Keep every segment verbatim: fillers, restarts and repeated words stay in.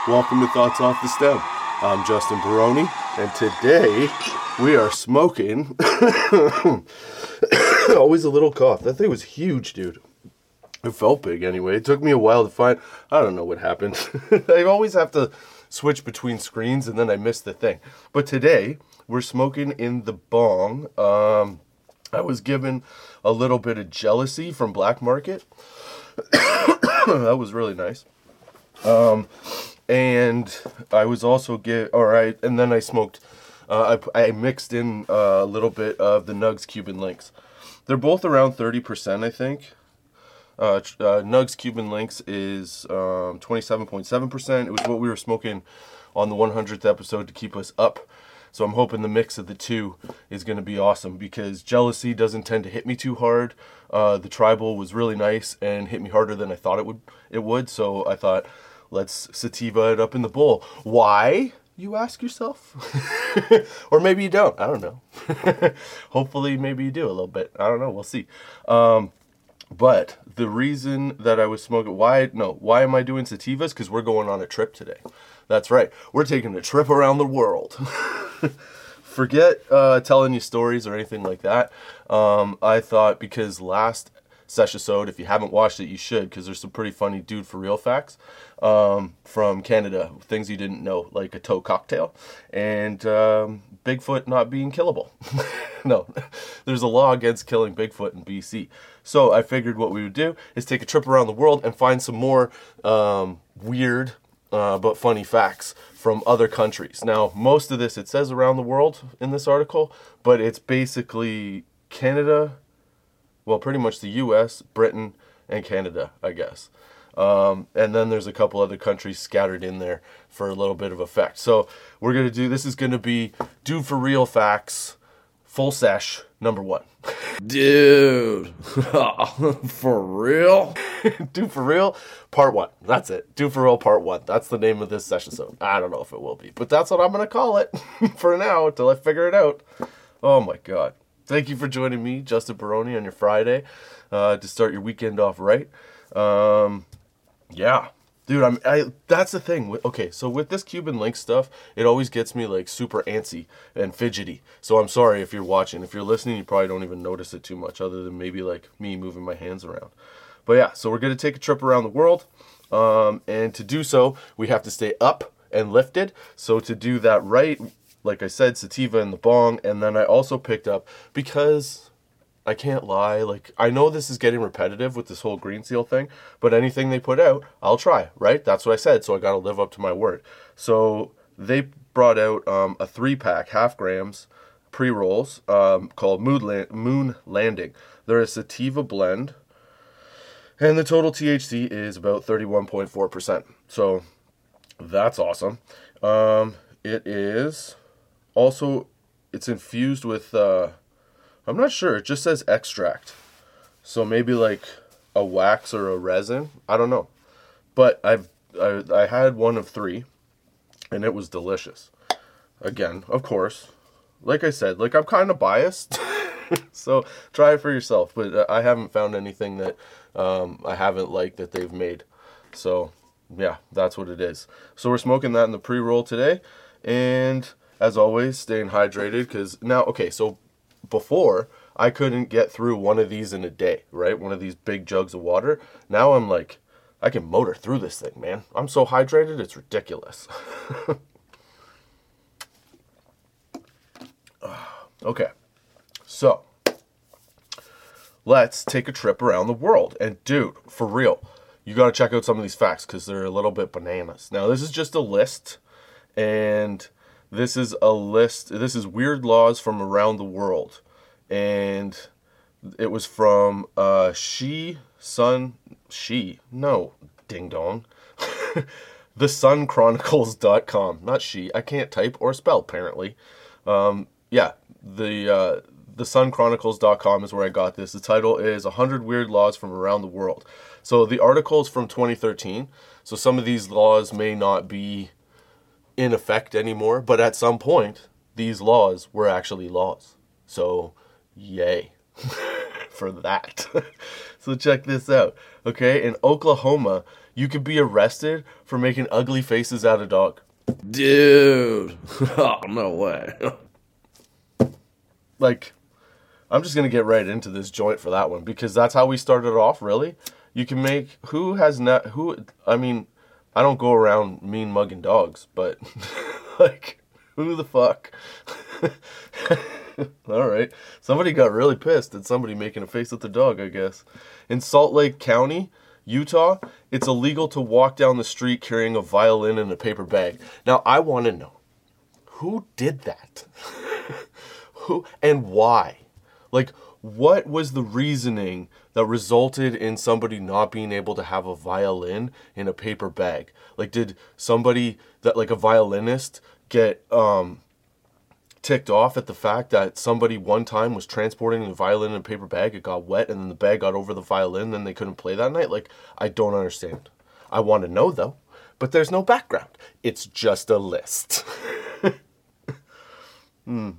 Welcome to Thoughts Off the Stem. I'm Justin Baroni, and today we are smoking. Always a little cough. That thing was huge, dude. It felt big anyway. It took me a while to find. I don't know what happened. I always have to switch between screens, and then I miss the thing. But today we're smoking in the bong. Um, I was given a little bit of Jealousy from Black Market. That was really nice. Um, and I was also get all right, and then I smoked. Uh, I I mixed in uh, a little bit of the Nugs Cuban Links. They're both around thirty percent, I think. Uh, uh, Nugs Cuban Links is um, twenty-seven point seven percent. It was what we were smoking on the one hundredth episode to keep us up. So I'm hoping the mix of the two is going to be awesome because Jealousy doesn't tend to hit me too hard. Uh, the Tribal was really nice and hit me harder than I thought it would. It would. So I thought, let's sativa it up in the bowl. Why, you ask yourself? Or maybe you don't. I don't know. Hopefully, maybe you do a little bit. I don't know. We'll see. Um, but the reason that I was smoking, why, no, why am I doing sativas? Because we're going on a trip today. That's right. We're taking a trip around the world. Forget uh, telling you stories or anything like that. Um, I thought because last session, if you haven't watched it, you should, because there's some pretty funny dude for real facts um, from Canada, things you didn't know, like a toe cocktail, and um, Bigfoot not being killable. No, there's a law against killing Bigfoot in B C. So I figured what we would do is take a trip around the world and find some more um, weird uh, but funny facts from other countries. Now, most of this, it says around the world in this article, but it's basically Canada, well, pretty much the U S, Britain, and Canada, I guess. Um, and then there's a couple other countries scattered in there for a little bit of effect. So we're going to do, this is going to be Dude for Real Facts, full sesh, number one. Dude, for real? Dude for Real, part one. That's it. Dude for Real, part one. That's the name of this session. So I don't know if it will be, but that's what I'm going to call it for now until I figure it out. Oh my God. Thank you for joining me, Justin Baroni, on your Friday uh, to start your weekend off right. Um, yeah, dude, I'm. I. That's the thing. Okay, so with this Cuban Link stuff, it always gets me like super antsy and fidgety. So I'm sorry if you're watching. If you're listening, you probably don't even notice it too much, other than maybe like me moving my hands around. But yeah, so we're gonna take a trip around the world, um, and to do so, we have to stay up and lifted. So to do that right, like I said, sativa in the bong, and then I also picked up, because I can't lie, like, I know this is getting repetitive with this whole Green Seal thing, but anything they put out, I'll try, right? That's what I said, so I gotta live up to my word. So they brought out um, a three-pack, half grams, pre-rolls, um, called Moon, Land- Moon Landing. They're a sativa blend, and the total T H C is about thirty-one point four percent. So that's awesome. Um, it is... Also, it's infused with, uh, I'm not sure, it just says extract. So maybe like a wax or a resin, I don't know. But I've, I, I had one of three, and it was delicious. Again, of course, like I said, like I'm kind of biased, so try it for yourself. But I haven't found anything that um, I haven't liked that they've made. So yeah, that's what it is. So we're smoking that in the pre-roll today, and as always, staying hydrated, because now, okay, so before, I couldn't get through one of these in a day, right? One of these big jugs of water. Now I'm like, I can motor through this thing, man. I'm so hydrated, it's ridiculous. Okay, so let's take a trip around the world. And dude, for real, you got to check out some of these facts, because they're a little bit bananas. Now, this is just a list, and... This is a list, this is weird laws from around the world. And it was from uh, She, Sun, She, no, ding dong. the sun chronicles dot com. Not she, I can't type or spell apparently. Um, yeah, the, uh, the sun chronicles dot com is where I got this. The title is one hundred Weird Laws from Around the World. So the article is from twenty thirteen. So some of these laws may not be in effect anymore, but at some point these laws were actually laws. So yay for that. So check this out, okay? In Oklahoma, you could be arrested for making ugly faces at a dog. Dude. Oh, no way. Like, I'm just going to get right into this joint for that one because that's how we started off, really. You can make, who has not, who, I mean, I don't go around mean mugging dogs, but, like, who the fuck? All right. Somebody got really pissed at somebody making a face at the dog, I guess. In Salt Lake County, Utah, it's illegal to walk down the street carrying a violin in a paper bag. Now, I want to know, who did that? Who and why? Like, what was the reasoning that resulted in somebody not being able to have a violin in a paper bag? Like, did somebody that, like a violinist, get um, ticked off at the fact that somebody one time was transporting the violin in a paper bag, it got wet, and then the bag got over the violin, then they couldn't play that night? Like, I don't understand. I want to know, though, but there's no background. It's just a list. hmm.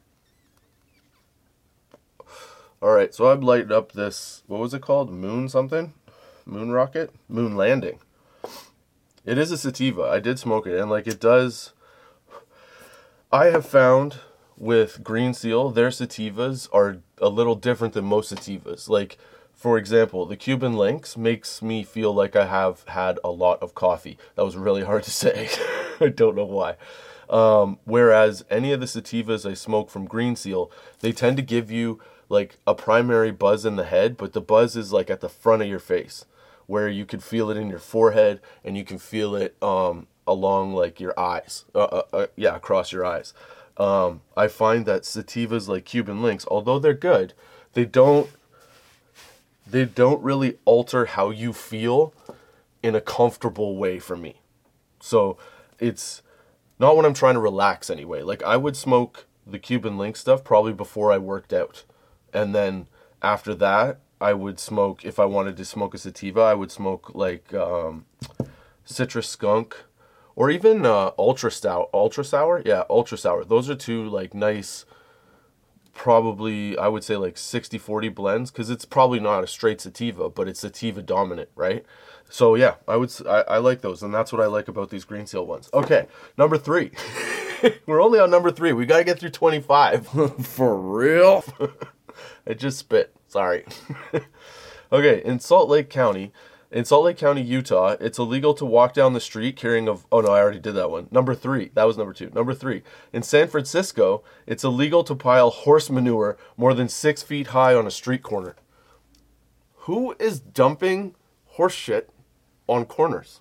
All right, so I've lighted up this, what was it called? Moon something? Moon rocket? Moon landing. It is a sativa. I did smoke it, and like it does, I have found with Green Seal, their sativas are a little different than most sativas. Like, for example, the Cuban Links makes me feel like I have had a lot of coffee. That was really hard to say. I don't know why. Um, whereas any of the sativas I smoke from Green Seal, they tend to give you like a primary buzz in the head, but the buzz is like at the front of your face, where you can feel it in your forehead and you can feel it um, along like your eyes, uh, uh, uh, yeah, across your eyes. Um, I find that sativas like Cuban Links, although they're good, they don't, they don't really alter how you feel in a comfortable way for me. So it's not when I'm trying to relax anyway. Like, I would smoke the Cuban Link stuff probably before I worked out. And then after that, I would smoke, if I wanted to smoke a sativa, I would smoke like um, Citrus Skunk or even uh, Ultra Sour. Ultra Sour? Yeah, Ultra Sour. Those are two like nice, probably, I would say like sixty forty blends, because it's probably not a straight sativa, but it's sativa dominant, right? So yeah, I would I, I like those, and that's what I like about these Green Seal ones. Okay, number three. We're only on number three. We got to get through twenty-five. For real? I just spit. Sorry. Okay, in Salt Lake County, in Salt Lake County, Utah, it's illegal to walk down the street carrying a... Oh, no, I already did that one. Number three. That was number two. Number three. In San Francisco, it's illegal to pile horse manure more than six feet high on a street corner. Who is dumping horse shit on corners?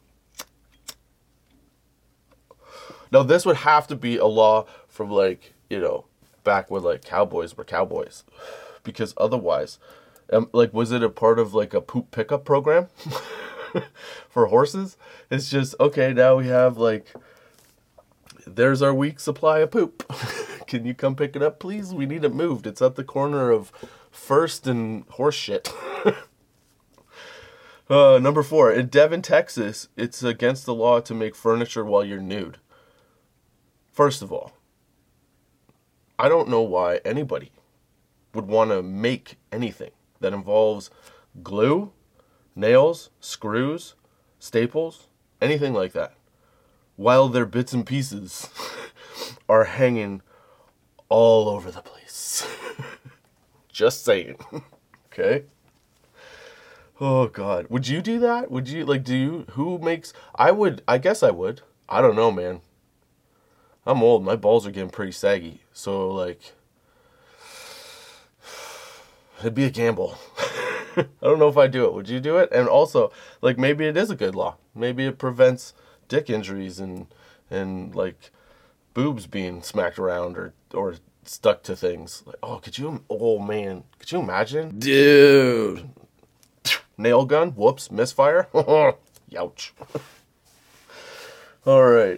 Now, this would have to be a law from, like, you know, back when, like, cowboys were cowboys. Because otherwise, um, like, was it a part of, like, a poop pickup program for horses? It's just, okay, now we have, like, there's our week's supply of poop. Can you come pick it up, please? We need it moved. It's at the corner of First and Horse Shit. uh, number four, in Devon, Texas, it's against the law to make furniture while you're nude. First of all, I don't know why anybody would want to make anything that involves glue, nails, screws, staples, anything like that, while their bits and pieces are hanging all over the place. Just saying. Okay? Oh, God. Would you do that? Would you, like, do you, who makes, I would, I guess I would. I don't know, man. I'm old. My balls are getting pretty saggy. So, like, it'd be a gamble. I don't know if I'd do it. Would you do it? And also, like, maybe it is a good law. Maybe it prevents dick injuries and, and like, boobs being smacked around or, or stuck to things. Like, oh, could you, oh, man. Could you imagine? Dude. Nail gun? Whoops. Misfire? Youch. All right.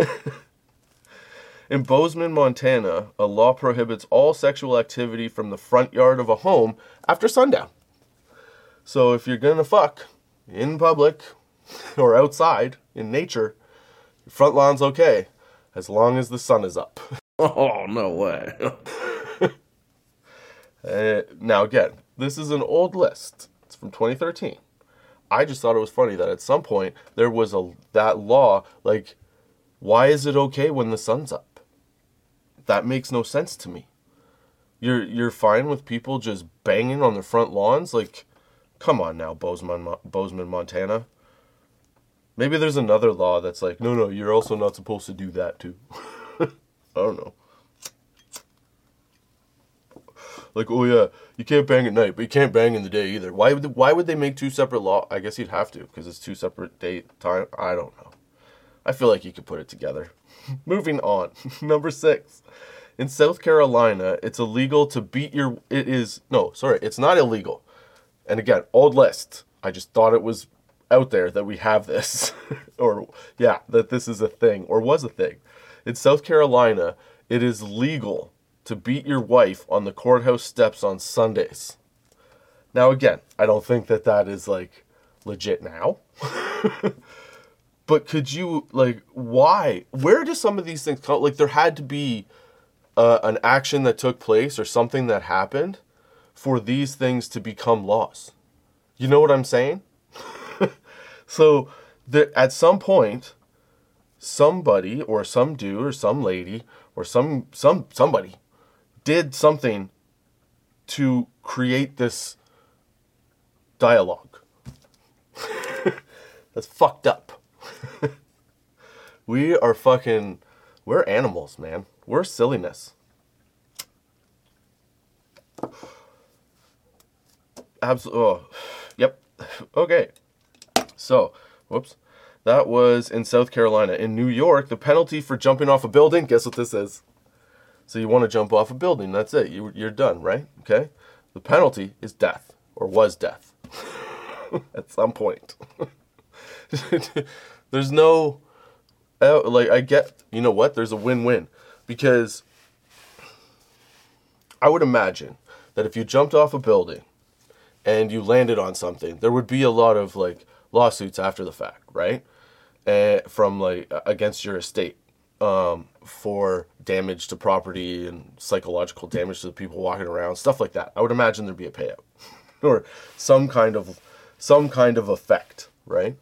In Bozeman, Montana, a law prohibits all sexual activity from the front yard of a home after sundown. So if you're gonna fuck in public or outside in nature, your front lawn's okay, as long as the sun is up. Oh, no way. uh, now again, this is an old list, It's from twenty thirteen. I just thought it was funny that at some point there was a that law, like, why is it okay when the sun's up? That makes no sense to me. You're you're fine with people just banging on their front lawns? Like, come on now, Bozeman, Bozeman, Montana. Maybe there's another law that's like, no, no, you're also not supposed to do that too. I don't know. Like, oh yeah, you can't bang at night, but you can't bang in the day either. Why would they, why would they make two separate law? I guess you'd have to, because it's two separate date time. I don't know. I feel like you could put it together. Moving on. Number six. In South Carolina, it's illegal to beat your... It is... No, sorry. It's not illegal. And again, old list. I just thought it was out there that we have this. Or, yeah, that this is a thing. Or was a thing. In South Carolina, it is legal to beat your wife on the courthouse steps on Sundays. Now, again, I don't think that that is, like, legit now. But could you, like, why? Where do some of these things come? Like, there had to be uh, an action that took place or something that happened for these things to become laws. You know what I'm saying? So, that at some point, somebody or some dude or some lady or some some somebody did something to create this dialogue. That's fucked up. We are fucking... We're animals, man. We're silliness. Absolutely. Oh, yep. Okay. So, whoops. That was in South Carolina. In New York, the penalty for jumping off a building, guess what this is? So you want to jump off a building, that's it. You, you're done, right? Okay? The penalty is death, or was death, at some point. There's no, uh, like, I get, you know what? There's a win-win. Because I would imagine that if you jumped off a building and you landed on something, there would be a lot of, like, lawsuits after the fact, right? Uh, from, like, against your estate. Um, for damage to property and psychological damage to the people walking around, stuff like that. I would imagine there'd be a payout or some kind of some kind of effect, right?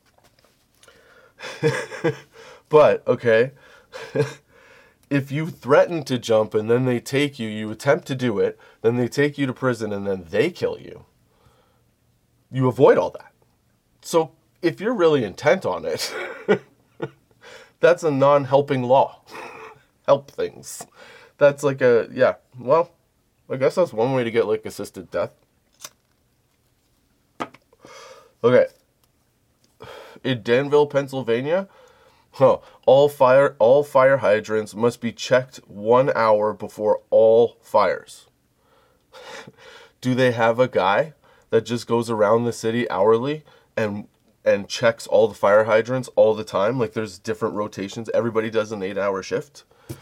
But okay, if you threaten to jump and then they take you, you attempt to do it, then they take you to prison and then they kill you. You avoid all that. So if you're really intent on it. That's a non-helping law. Help things. That's like a, yeah, well, I guess that's one way to get, like, assisted death. Okay. In Danville, Pennsylvania, huh, all fire, all fire hydrants must be checked one hour before all fires. Do they have a guy that just goes around the city hourly and and checks all the fire hydrants all the time? Like, there's different rotations. Everybody does an eight-hour shift.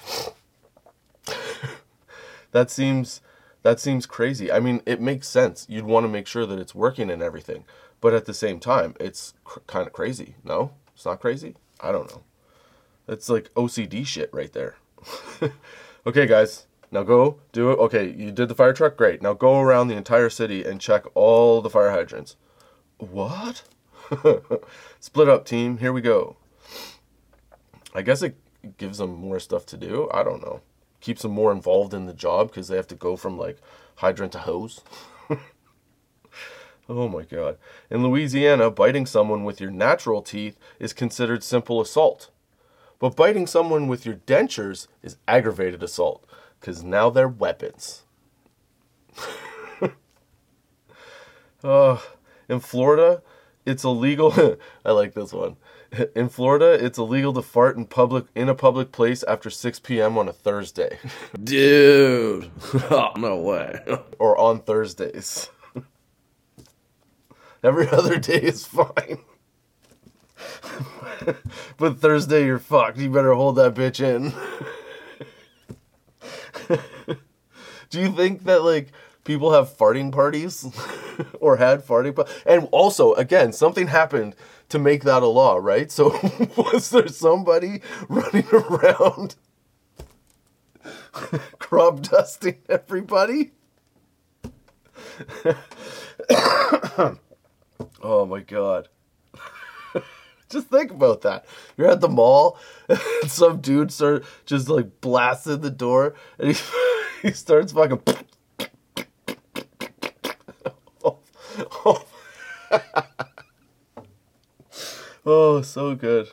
That seems that seems crazy. I mean, it makes sense. You'd want to make sure that it's working and everything. But at the same time, it's cr- kind of crazy. No? It's not crazy? I don't know. It's like O C D shit right there. Okay, guys. Now go do it. Okay, you did the fire truck? Great. Now go around the entire city and check all the fire hydrants. What? Split up, team. Here we go. I guess it gives them more stuff to do. I don't know. Keeps them more involved in the job because they have to go from, like, hydrant to hose. Oh my god. In Louisiana, biting someone with your natural teeth is considered simple assault. But biting someone with your dentures is aggravated assault because now they're weapons. uh, in Florida, it's illegal. I like this one. In Florida, it's illegal to fart in public in a public place after six p.m. on a Thursday. Dude. Oh, no way. Or on Thursdays. Every other day is fine. But Thursday, you're fucked. You better hold that bitch in. Do you think that, like, people have farting parties? Or had farting parties? And also, again, something happened to make that a law, right? So was there somebody running around crop dusting everybody? Oh my god. Just think about that. You're at the mall, and some dude start just like blasting the door, and he he starts fucking. oh, oh. Oh, so good.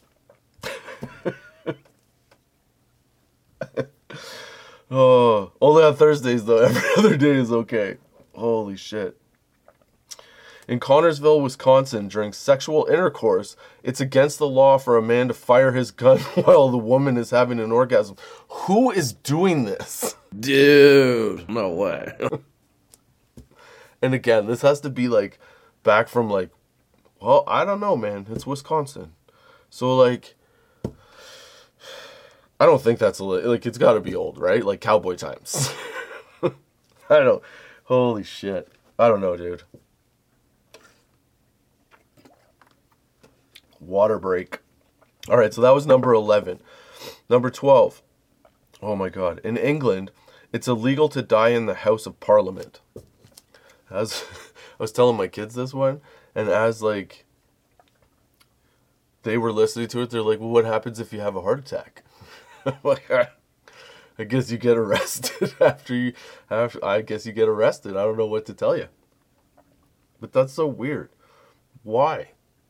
Oh, only on Thursdays though. Every other day is okay. Holy shit. In Connorsville, Wisconsin, during sexual intercourse, it's against the law for a man to fire his gun while the woman is having an orgasm. Who is doing this? Dude, no way. And again, this has to be like back from like, well, I don't know, man. It's Wisconsin. So like, I don't think that's a, like, it's got to be old, right? Like cowboy times. I don't, holy shit. I don't know, dude. Water break. All right, so that was number eleven. Number twelve. Oh my god. In England, it's illegal to die in the House of Parliament. As I was telling my kids this one, and as like they were listening to it, they're like, well, what happens if you have a heart attack? Like, I guess you get arrested after you after I guess you get arrested. I don't know what to tell you. But that's so weird. Why?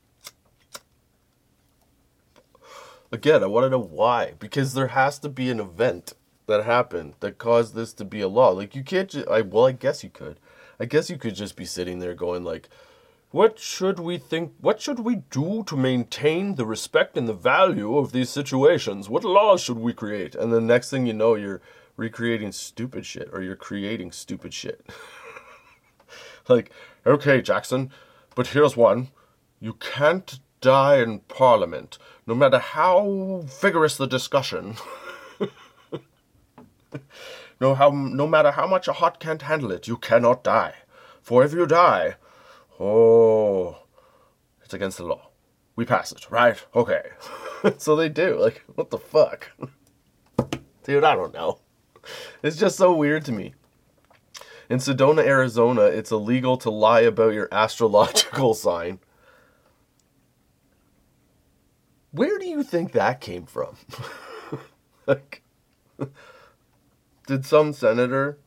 Again, I want to know why. Because there has to be an event that happened that caused this to be a law. Like, you can't just... I, well, I guess you could. I guess you could just be sitting there going, like, what should we think... What should we do to maintain the respect and the value of these situations? What laws should we create? And the next thing you know, you're recreating stupid shit. Or you're creating stupid shit. Like, okay, Jackson, but here's one. You can't die in Parliament, no matter how vigorous the discussion. no, how, no matter how much a heart can't handle it, you cannot die. For if you die, oh, it's against the law. We pass it, right? Okay. So they do. Like, what the fuck? Dude, I don't know. It's just so weird to me. In Sedona, Arizona, it's illegal to lie about your astrological sign. Where do you think that came from? Like, did some senator,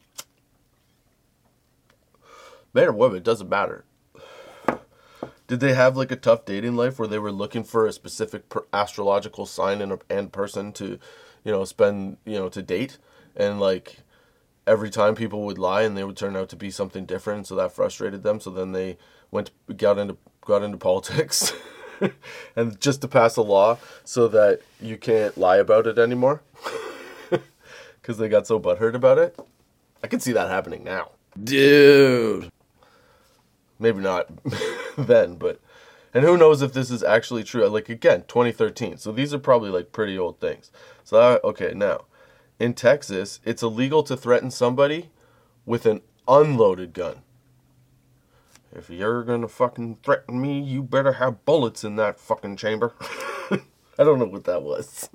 man or woman, it doesn't matter. Did they have like a tough dating life where they were looking for a specific per- astrological sign and, a, and person to, you know, spend, you know, to date? And like every time people would lie and they would turn out to be something different. So that frustrated them. So then they went, got into, got into politics. And just to pass a law so that you can't lie about it anymore. Because they got so butthurt about it. I can see that happening now. Dude. Maybe not then, but... And who knows if this is actually true. Like, again, twenty thirteen. So these are probably, like, pretty old things. So, that, okay, now. In Texas, it's illegal to threaten somebody with an unloaded gun. If you're gonna fucking threaten me, you better have bullets in that fucking chamber. I don't know what that was.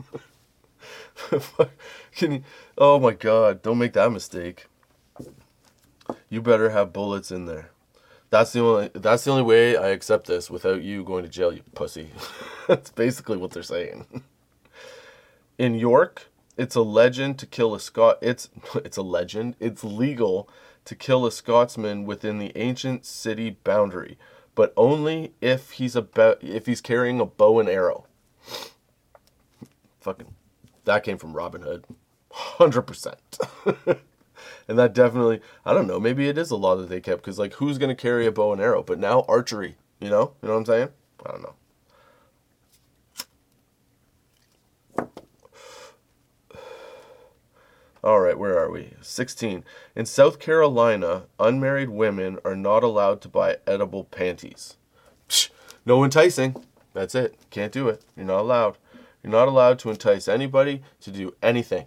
Can you, oh my god, don't make that mistake. You better have bullets in there. That's the only that's the only way I accept this without you going to jail, you pussy. That's basically what they're saying. In York, it's a legend to kill a Scot it's it's a legend. It's legal to kill a Scotsman within the ancient city boundary, but only if he's about if he's carrying a bow and arrow. Fucking, that came from Robin Hood, hundred percent. And that definitely, I don't know, maybe it is a law that they kept because like who's gonna carry a bow and arrow? But now archery, you know, you know what I'm saying? I don't know. All right, where are we? sixteen. In South Carolina, unmarried women are not allowed to buy edible panties. Psh, no enticing. That's it. Can't do it. You're not allowed. You're not allowed to entice anybody to do anything.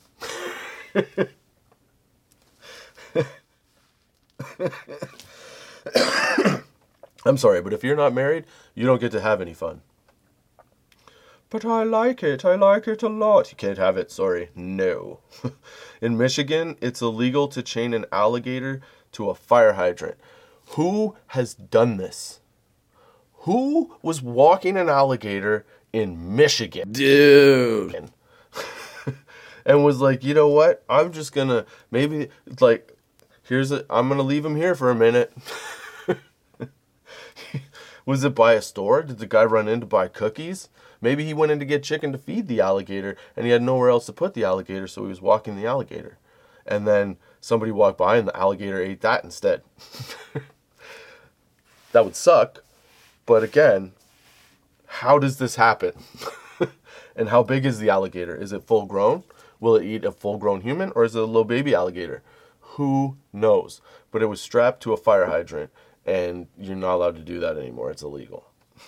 I'm sorry, but if you're not married, you don't get to have any fun. But I like it. I like it a lot. You can't have it. Sorry. No. In Michigan, it's illegal to chain an alligator to a fire hydrant. Who has done this? Who was walking an alligator in Michigan? Dude. And was like, you know what? I'm just gonna, maybe, like, here's a, I'm gonna leave him here for a minute. Was it by a store? Did the guy run in to buy cookies? Maybe he went in to get chicken to feed the alligator, and he had nowhere else to put the alligator, so he was walking the alligator. And then somebody walked by, and the alligator ate that instead. That would suck. But again, how does this happen? And how big is the alligator? Is it full grown? Will it eat a full grown human, or is it a little baby alligator? Who knows? But it was strapped to a fire hydrant, and you're not allowed to do that anymore. It's illegal.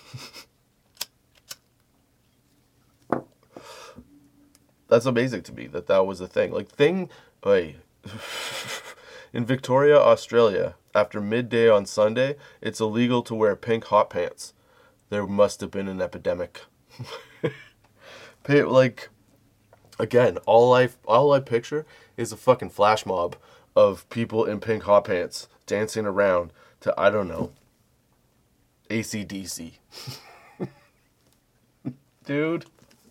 That's amazing to me that that was a thing. Like, thing, wait. In Victoria, Australia, after midday on Sunday, it's illegal to wear pink hot pants. There must have been an epidemic. Like, again, all I, all I picture is a fucking flash mob of people in pink hot pants dancing around to, I don't know, A C D C. Dude.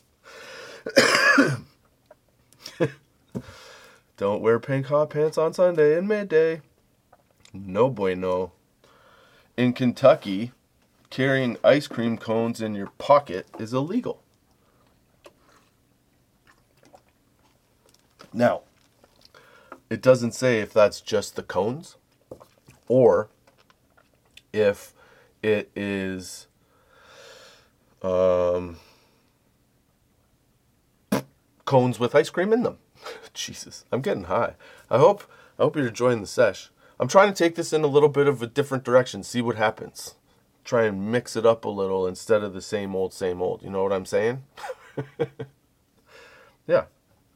Don't wear pink hot pants on Sunday and midday. No bueno. In Kentucky, carrying ice cream cones in your pocket is illegal. Now, it doesn't say if that's just the cones or if it is um, cones with ice cream in them. Jesus, I'm getting high. I hope I hope you're enjoying the sesh. I'm trying to take this in a little bit of a different direction, see what happens. Try and mix it up a little instead of the same old, same old. You know what I'm saying? Yeah.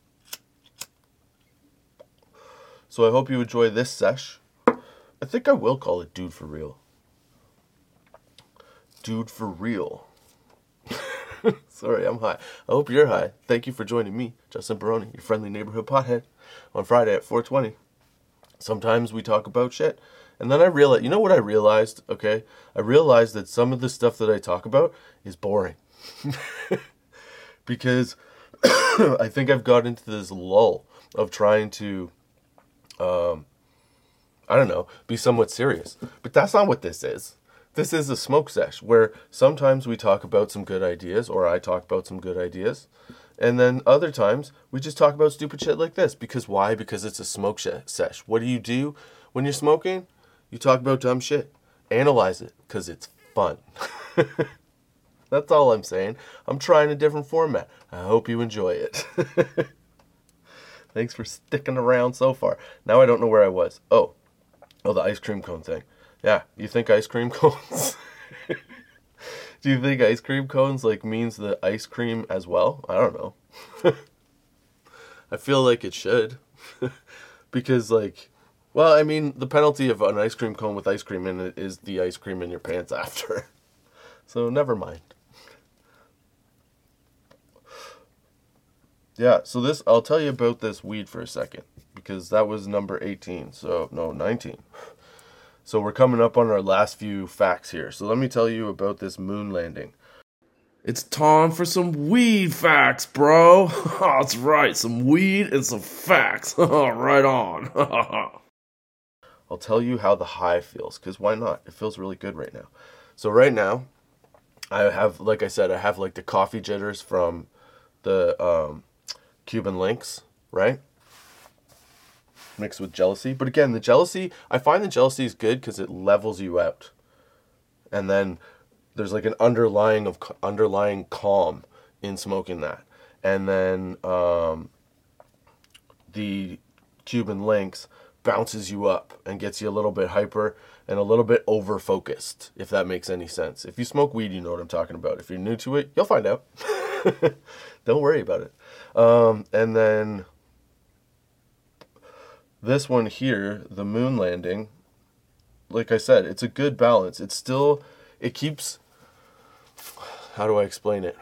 So I hope you enjoy this sesh. I think I will call it Dude for Real. Dude for Real. Sorry, I'm high. I hope you're high. Thank you for joining me, Justin Baroni, your friendly neighborhood pothead, on Friday at four twenty. Sometimes we talk about shit. And then I realized, you know what I realized, okay? I realized that some of the stuff that I talk about is boring. Because I think I've got into this lull of trying to, um, I don't know, be somewhat serious. But that's not what this is. This is a smoke sesh where sometimes we talk about some good ideas, or I talk about some good ideas. And then other times we just talk about stupid shit like this. Because why? Because it's a smoke sh- sesh. What do you do when you're smoking? You talk about dumb shit. Analyze it, because it's fun. That's all I'm saying. I'm trying a different format. I hope you enjoy it. Thanks for sticking around so far. Now I don't know where I was. Oh, oh, the ice cream cone thing. Yeah, you think ice cream cones? Do you think ice cream cones, like, means the ice cream as well? I don't know. I feel like it should. Because, like, well, I mean, the penalty of an ice cream cone with ice cream in it is the ice cream in your pants after. So, never mind. Yeah, so this, I'll tell you about this weed for a second. Because that was number eighteen, so, no, nineteen. So we're coming up on our last few facts here. So let me tell you about this moon landing. It's time for some weed facts, bro. That's right, some weed and some facts. Right on. I'll tell you how the high feels, because why not? It feels really good right now. So right now, I have, like I said, I have like the coffee jitters from the um, Cuban Links, right? Mixed with jealousy. But again, the jealousy, I find the jealousy is good because it levels you out. And then there's like an underlying of underlying calm in smoking that. And then um, the Cuban Links bounces you up and gets you a little bit hyper and a little bit over focused, if that makes any sense. If you smoke weed, you know what I'm talking about. If you're new to it, you'll find out. Don't worry about it. Um, and then this one here, the moon landing, like I said, it's a good balance. It's still, it keeps, how do I explain it?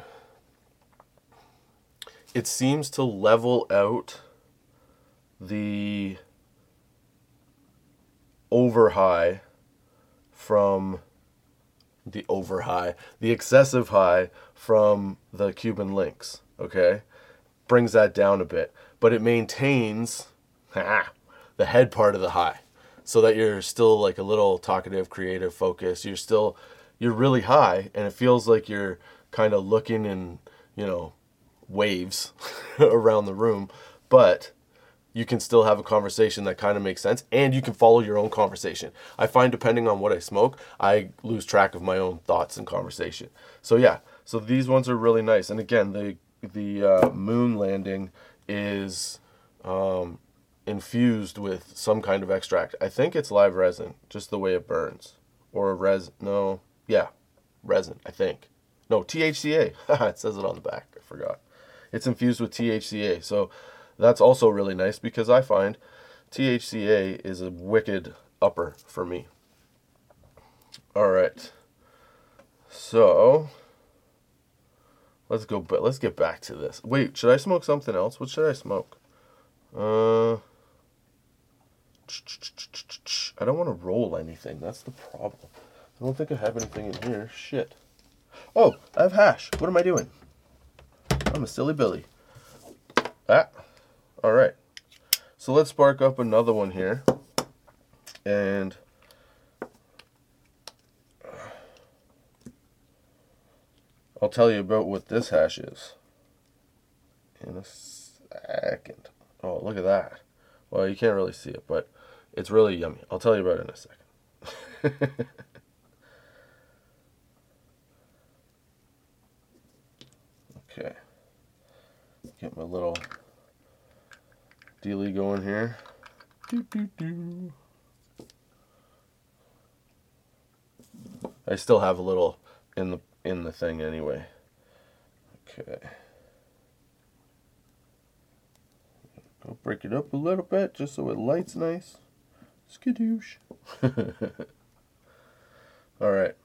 It seems to level out the over high from the over high, the excessive high from the Cuban links, okay? Brings that down a bit, but it maintains ah, the head part of the high so that you're still like a little talkative, creative, focused. You're still, you're really high, and it feels like you're kind of looking in, you know, waves around the room, but you can still have a conversation that kind of makes sense, and you can follow your own conversation. I find depending on what I smoke, I lose track of my own thoughts and conversation. So yeah, so these ones are really nice. And again, the the uh, moon landing is um, infused with some kind of extract. I think it's live resin, just the way it burns. Or res, no, yeah, resin, I think. No, T H C A. It says it on the back, I forgot. It's infused with T H C A, so that's also really nice because I find T H C A is a wicked upper for me. All right. So, let's go, but let's get back to this. Wait, should I smoke something else? What should I smoke? Uh, I don't want to roll anything. That's the problem. I don't think I have anything in here. Shit. Oh, I have hash. What am I doing? I'm a silly Billy. Ah. All right, so let's spark up another one here, and I'll tell you about what this hash is in a second. Oh, look at that. Well, you can't really see it, but it's really yummy. I'll tell you about it in a second. Okay, get my little dealy going here. Doo, doo, doo. I still have a little in the in the thing anyway. Okay. I'll break it up a little bit just so it lights nice. Skadoosh. All right.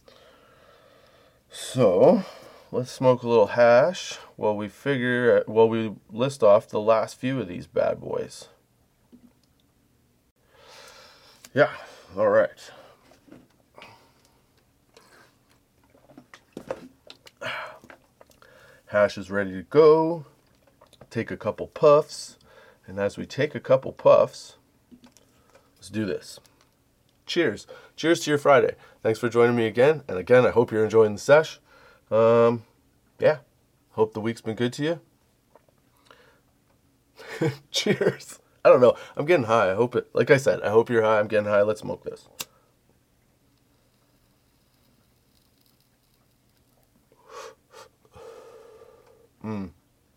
So, let's smoke a little hash while we figure, while we list off the last few of these bad boys. Yeah, all right. Hash is ready to go. Take a couple puffs. And as we take a couple puffs, let's do this. Cheers. Cheers to your Friday. Thanks for joining me again. And again, I hope you're enjoying the sesh. Um, yeah. Hope the week's been good to you. Cheers. I don't know. I'm getting high. I hope it, like I said, I hope you're high. I'm getting high. Let's smoke this. Hmm.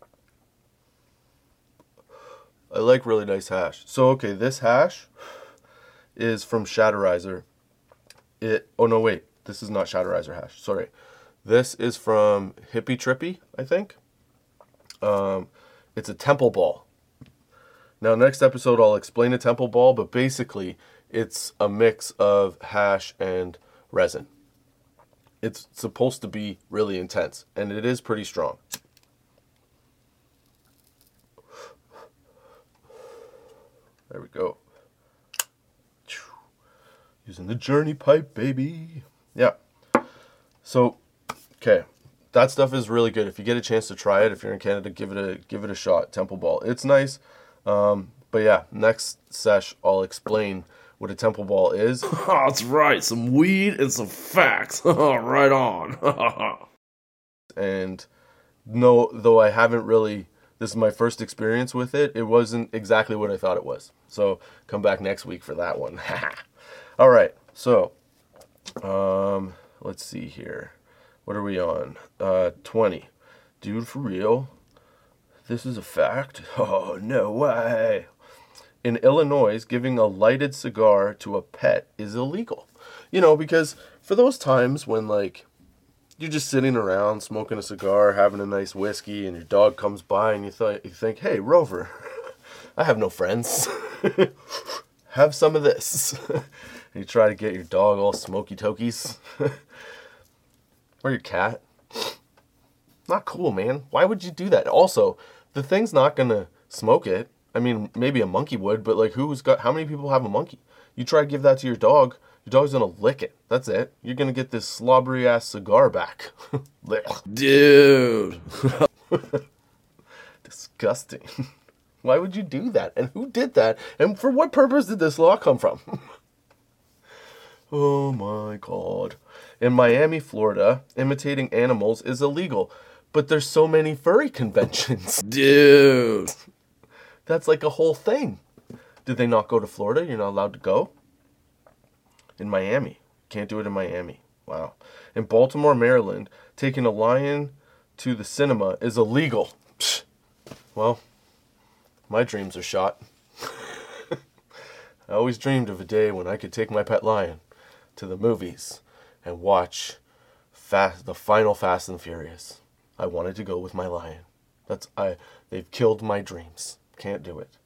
I like really nice hash. So, okay, this hash is from Shatterizer. It, oh no, wait. This is not Shatterizer hash. Sorry. This is from Hippie Trippy, I think. Um, it's a temple ball. Now, next episode, I'll explain a temple ball, but basically, it's a mix of hash and resin. It's supposed to be really intense, and it is pretty strong. There we go. Using the journey pipe, baby. Yeah. So, okay. That stuff is really good. If you get a chance to try it, if you're in Canada, give it a give it a shot. Temple Ball. It's nice. Um, but yeah, next sesh, I'll explain what a Temple Ball is. Oh, that's right. Some weed and some facts. Right on. And no, though I haven't really, this is my first experience with it, it wasn't exactly what I thought it was. So come back next week for that one. All right. So, um, let's see here. What are we on? Uh, twenty. Dude, for real? This is a fact? Oh, no way. In Illinois, giving a lighted cigar to a pet is illegal. You know, because for those times when, like, you're just sitting around smoking a cigar, having a nice whiskey, and your dog comes by and you, th- you think, hey, Rover, I have no friends. Have some of this. And you try to get your dog all smoky tokies. Or your cat. Not cool, man. Why would you do that? Also, the thing's not going to smoke it. I mean, maybe a monkey would, but like who's got, how many people have a monkey? You try to give that to your dog, your dog's gonna lick it. That's it. You're gonna get this slobbery ass cigar back. Dude. Disgusting. Why would you do that? And who did that? And for what purpose did this law come from? Oh my God. In Miami, Florida, imitating animals is illegal. But there's so many furry conventions. Dude. That's like a whole thing. Did they not go to Florida? You're not allowed to go? In Miami. Can't do it in Miami. Wow. In Baltimore, Maryland, taking a lion to the cinema is illegal. Psh. Well, my dreams are shot. I always dreamed of a day when I could take my pet lion to the movies and watch Fast, the final Fast and Furious. I wanted to go with my lion. That's I. They've killed my dreams. Can't do it.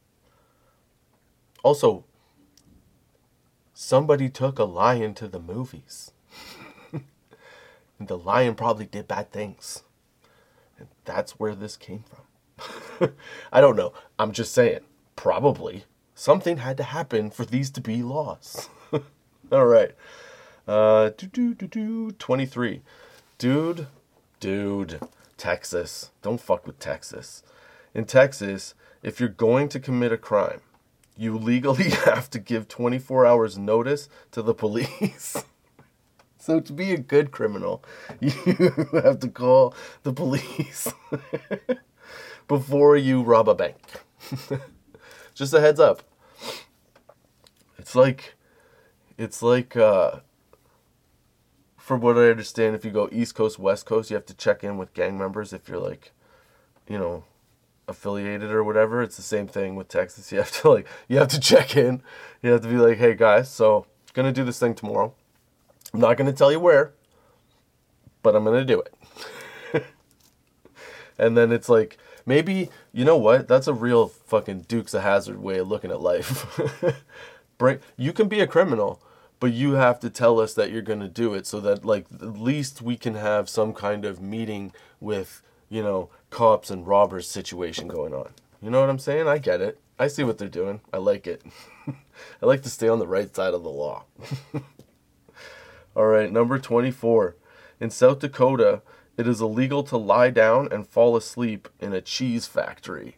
Also, somebody took a lion to the movies. And the lion probably did bad things. And that's where this came from. I don't know. I'm just saying. Probably. Something had to happen for these to be laws. All right. Uh, do, do, do, do, twenty-three. Dude, dude, Texas. Don't fuck with Texas. In Texas, if you're going to commit a crime, you legally have to give twenty-four hours notice to the police. So to be a good criminal, you have to call the police before you rob a bank. Just a heads up. It's like, it's like, uh, from what I understand, if you go East Coast, West Coast, you have to check in with gang members if you're like, you know, affiliated or whatever. It's the same thing with Texas. You have to like, you have to check in. You have to be like, hey guys, so gonna do this thing tomorrow. I'm not gonna tell you where, but I'm gonna do it. And then it's like, maybe, you know what? That's a real fucking Dukes of Hazzard way of looking at life. Bring, you can be a criminal, but you have to tell us that you're going to do it so that, like, at least we can have some kind of meeting with, you know, cops and robbers situation going on. You know what I'm saying? I get it. I see what they're doing. I like it. I like to stay on the right side of the law. All right, number twenty-four. In South Dakota, it is illegal to lie down and fall asleep in a cheese factory.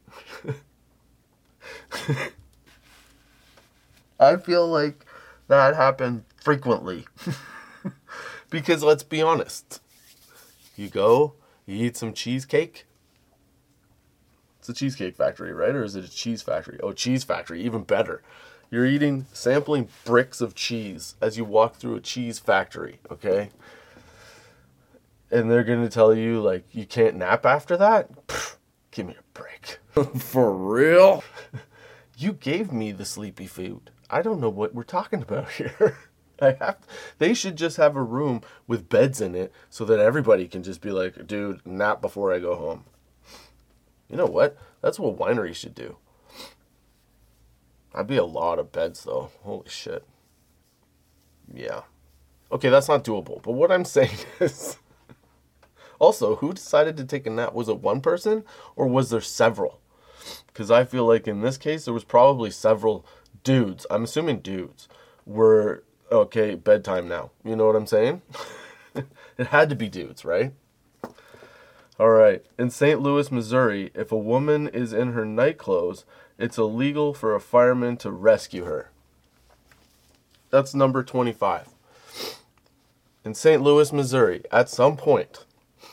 I feel like that happened frequently. Because let's be honest. You go, you eat some cheesecake. It's a cheesecake factory, right? Or is it a cheese factory? Oh, cheese factory, even better. You're eating, sampling bricks of cheese as you walk through a cheese factory, okay? And they're going to tell you, like, you can't nap after that? Pfft, give me a break. For real? You gave me the sleepy food. I don't know what we're talking about here. I have. They should just have a room with beds in it so that everybody can just be like, dude, nap before I go home. You know what? That's what wineries should do. That'd be a lot of beds, though. Holy shit. Yeah. Okay, that's not doable. But what I'm saying is... Also, who decided to take a nap? Was it one person or was there several? Because I feel like in this case, there was probably several dudes. I'm assuming dudes were, okay, bedtime now. You know what I'm saying? It had to be dudes, right? All right. In Saint Louis, Missouri, if a woman is in her night clothes, it's illegal for a fireman to rescue her. That's number twenty-five. In Saint Louis, Missouri, at some point,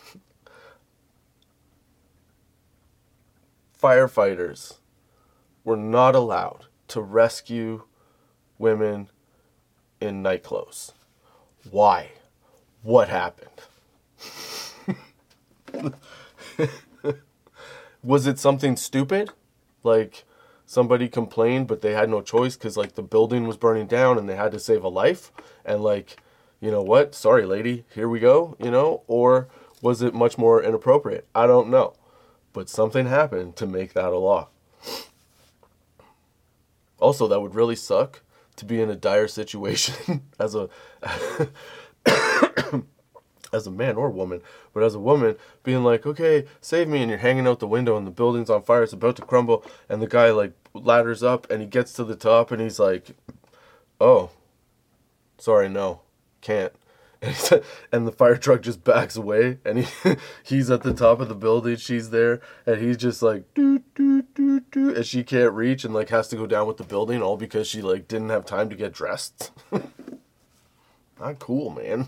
firefighters were not allowed to rescue women in night clothes. Why? What happened? Was it something stupid? Like somebody complained but they had no choice because like the building was burning down and they had to save a life? And like, you know what? Sorry, lady, here we go, you know? Or was it much more inappropriate? I don't know. But something happened to make that a law. Also, that would really suck to be in a dire situation as a as a man or woman, but as a woman being like, okay, save me, and you're hanging out the window and the building's on fire, it's about to crumble, and the guy like ladders up and he gets to the top and he's like, oh, sorry, no, can't. And, he's, and the fire truck just backs away, and he he's at the top of the building, she's there, and he's just like, doo, doo, doo, doo, and she can't reach, and like has to go down with the building, all because she like didn't have time to get dressed. Not cool, man.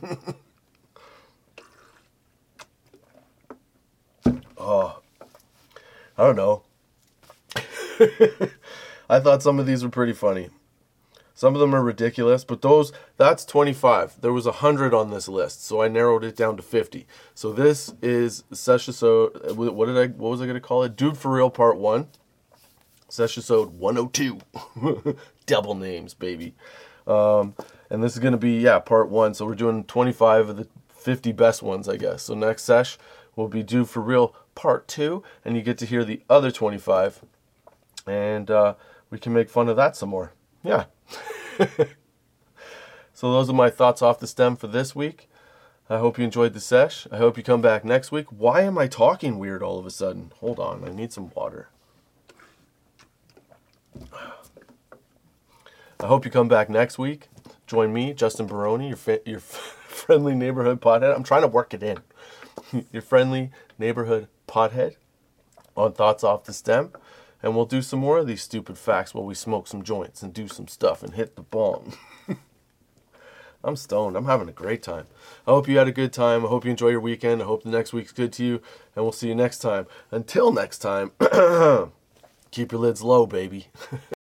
Oh, I don't know. I thought some of these were pretty funny. Some of them are ridiculous, but those, that's twenty-five. There was one hundred on this list, so I narrowed it down to fifty. So this is Session, what did I, what was I going to call it? Dude For Real Part one. Session one oh two. Double names, baby. Um, and this is going to be, yeah, Part one. So we're doing twenty-five of the fifty best ones, I guess. So next sesh will be Dude For Real Part two, and you get to hear the other twenty-five. And uh, we can make fun of that some more. Yeah. So those are my thoughts off the stem for this week. I hope you enjoyed the sesh. I hope you come back next week. Why am I talking weird all of a sudden? Hold on, I need some water. I hope you come back next week. Join me, Justin Baroni, your fa- your friendly neighborhood pothead. I'm trying to work it in. Your friendly neighborhood pothead on Thoughts Off the Stem. And we'll do some more of these stupid facts while we smoke some joints and do some stuff and hit the bong. I'm stoned. I'm having a great time. I hope you had a good time. I hope you enjoy your weekend. I hope the next week's good to you. And we'll see you next time. Until next time, keep your lids low, baby.